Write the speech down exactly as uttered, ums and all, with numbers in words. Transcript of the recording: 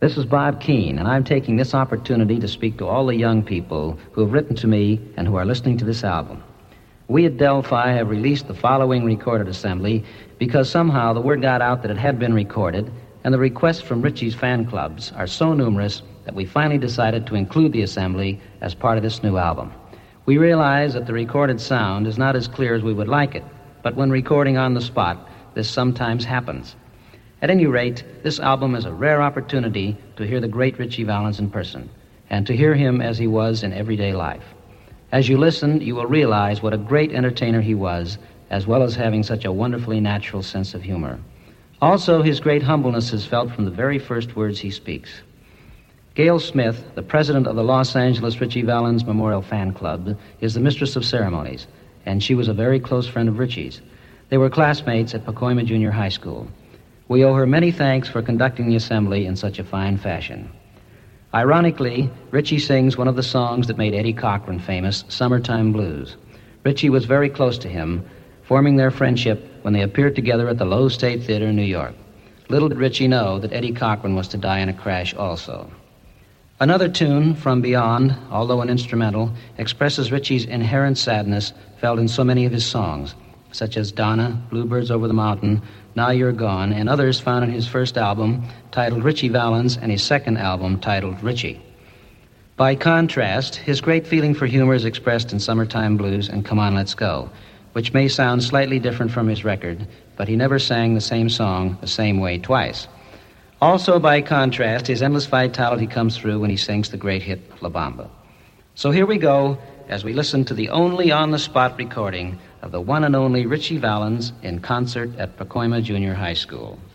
This is Bob Keane, and I'm taking this opportunity to speak to all the young people who have written to me and who are listening to this album. We at Delphi have released the following recorded assembly because somehow the word got out that it had been recorded, and the requests from Richie's fan clubs are so numerous that we finally decided to include the assembly as part of this new album. We realize that the recorded sound is not as clear as we would like it, but when recording on the spot, this sometimes happens. At any rate, this album is a rare opportunity to hear the great Ritchie Valens in person, and to hear him as he was in everyday life. As you listen, you will realize what a great entertainer he was, as well as having such a wonderfully natural sense of humor. Also, his great humbleness is felt from the very first words he speaks. Gail Smith, the president of the Los Angeles Ritchie Valens Memorial Fan Club, is the mistress of ceremonies, and she was a very close friend of Ritchie's. They were classmates at Pacoima Junior High School. We owe her many thanks for conducting the assembly in such a fine fashion. Ironically, Ritchie sings one of the songs that made Eddie Cochran famous, Summertime Blues. Ritchie was very close to him, forming their friendship when they appeared together at the Lowe State Theater in New York. Little did Ritchie know that Eddie Cochran was to die in a crash also. Another tune, From Beyond, although an instrumental, expresses Ritchie's inherent sadness felt in so many of his songs, such as Donna, Bluebirds Over the Mountain, Now You're Gone, and others found in his first album titled Ritchie Valens and his second album titled Ritchie. By contrast, his great feeling for humor is expressed in Summertime Blues and Come On, Let's Go, which may sound slightly different from his record, but he never sang the same song the same way twice. Also, by contrast, his endless vitality comes through when he sings the great hit La Bamba. So here we go as we listen to the only on-the-spot recording of the one and only Ritchie Valens in concert at Pacoima Junior High School.